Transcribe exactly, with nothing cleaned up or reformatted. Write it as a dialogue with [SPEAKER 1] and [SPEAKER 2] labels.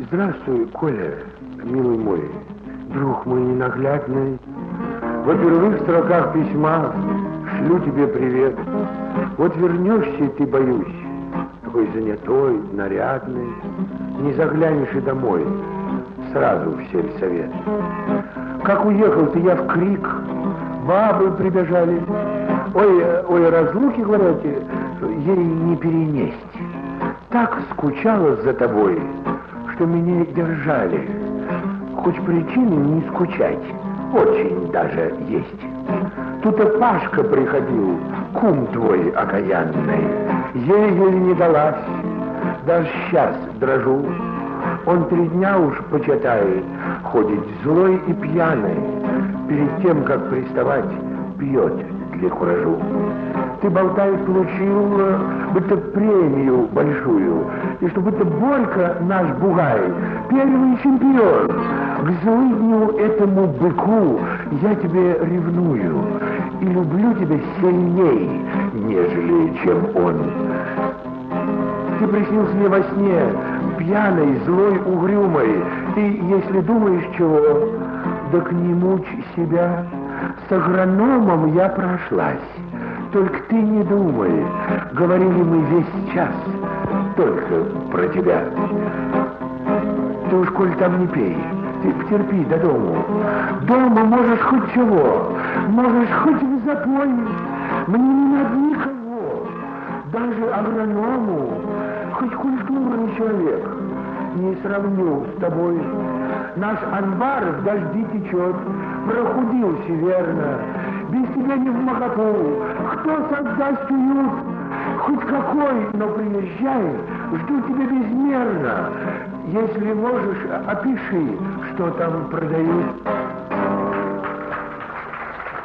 [SPEAKER 1] Здравствуй, Коля, милый мой, друг мой ненаглядный. Во первых строках письма шлю тебе привет. Вот вернешься ты, боюсь, такой занятой, нарядный, не заглянешь и домой, сразу в сельсовет. Как уехал ты, я в крик, бабы прибежали. Ой, ой, разлуки, говорят, ей не перенесть. Так скучала за тобой, что меня держали. Хоть причины не скучать, очень даже есть. Тут и Пашка приходил, кум твой окаянный. Еле-еле не далась, даже сейчас дрожу. Он три дня уж, почитай, ходит злой и пьяный. Перед тем, как приставать, пьет для куражу. Ты, болтай, получил будто премию большую, и что будто Борька, наш бугай, первый чемпион. К злыдню этому быку я тебе ревную и люблю тебя сильней, нежели чем он. Ты приснился мне во сне, пьяной, злой, угрюмой. Ты, если думаешь чего, так не мучь себя. С агрономом я прошлась. Только ты не думай, говорили мы весь час только про тебя. Ты уж, коль там не пей, ты потерпи до дому. Дома можешь хоть чего, можешь хоть в запой. Мне не надо никого, даже агроному, хоть культурный человек, не сравню с тобой. Наш анбар в дожди течет, прохудился верно. Без тебя не в моготу. Кто создаст уют? Хоть какой, но приезжай, жду тебя безмерно. Если можешь, опиши, что там продают.